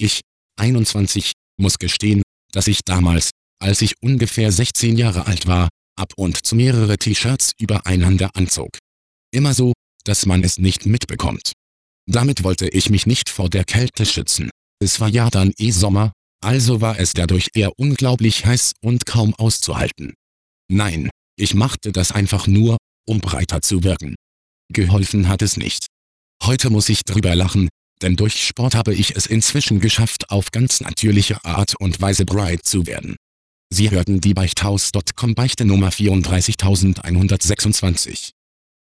Ich, 21, muss gestehen, dass ich damals, als ich ungefähr 16 Jahre alt war, ab und zu mehrere T-Shirts übereinander anzog. Immer so, dass man es nicht mitbekommt. Damit wollte ich mich nicht vor der Kälte schützen. Es war ja dann Sommer, also war es dadurch eher unglaublich heiß und kaum auszuhalten. Nein, ich machte das einfach nur, um breiter zu wirken. Geholfen hat es nicht. Heute muss ich drüber lachen, denn durch Sport habe ich es inzwischen geschafft, auf ganz natürliche Art und Weise breit zu werden. Sie hörten die Beichthaus.com Beichte Nummer 34126.